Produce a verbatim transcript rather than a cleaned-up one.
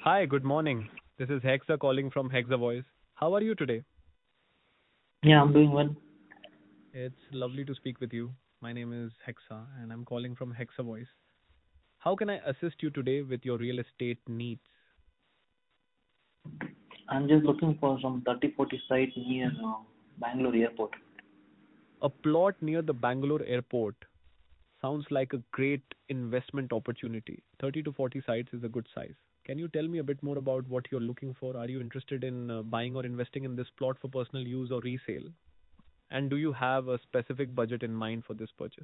Hi, good morning. This is Hexa calling from Hexa Voice. How are you today? Yeah, I'm doing well. It's lovely to speak with you. My name is Hexa and I'm calling from Hexa Voice. How can I assist you today with your real estate needs? I'm just looking for some thirty forty site near uh, Bangalore airport. A plot near the Bangalore airport sounds like a great investment opportunity. thirty to forty sites is a good size. Can you tell me a bit more about what you're looking for? Are you interested in uh, buying or investing in this plot for personal use or resale? And do you have a specific budget in mind for this purchase?